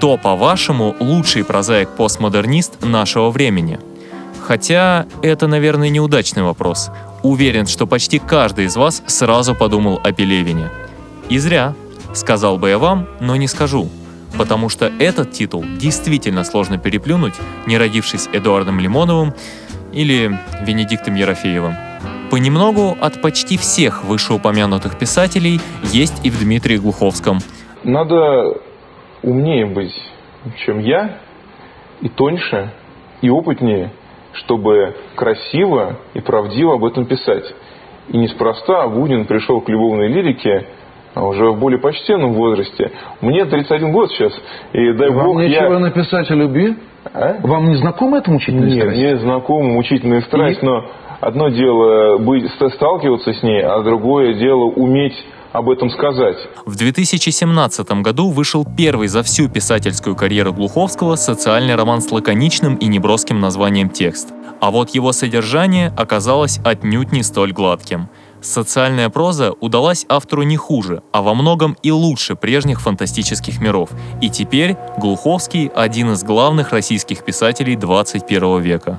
Кто, по-вашему, лучший прозаик-постмодернист нашего времени? Хотя это, наверное, неудачный вопрос. Уверен, что почти каждый из вас сразу подумал о Пелевине. И зря. Сказал бы я вам, но не скажу. Потому что этот титул действительно сложно переплюнуть, не родившись Эдуардом Лимоновым или Венедиктом Ерофеевым. Понемногу от почти всех вышеупомянутых писателей есть и в Дмитрии Глуховском. Надо умнее быть, чем я, и тоньше, и опытнее, чтобы красиво и правдиво об этом писать. И неспроста Бунин пришел к любовной лирике уже в более почтенном возрасте. Мне 31 год сейчас, и дай Вам бог нечего написать о любви? А? Вам не знакома эта мучительная страсть? Нет, мне знакома мучительная страсть, но одно дело сталкиваться с ней, а другое дело уметь об этом сказать. В 2017 году вышел первый за всю писательскую карьеру Глуховского социальный роман с лаконичным и неброским названием «Текст». А вот его содержание оказалось отнюдь не столь гладким. Социальная проза удалась автору не хуже, а во многом и лучше прежних фантастических миров. И теперь Глуховский – один из главных российских писателей 21 века.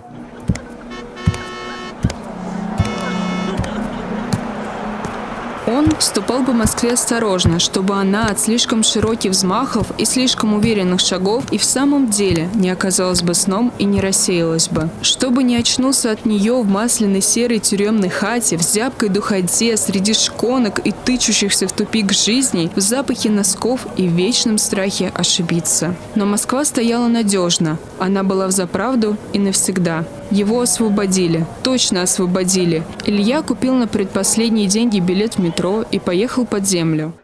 Он ступал по Москве осторожно, чтобы она от слишком широких взмахов и слишком уверенных шагов и в самом деле не оказалась бы сном и не рассеялась бы. Чтобы не очнулся от нее в масляной серой тюремной хате, в зябкой духоте, среди шконок и тычущихся в тупик жизней, в запахе носков и в вечном страхе ошибиться. Но Москва стояла надежно. Она была взаправду и навсегда. Его освободили. Точно освободили. Илья купил на предпоследние деньги билет в метро и поехал под землю.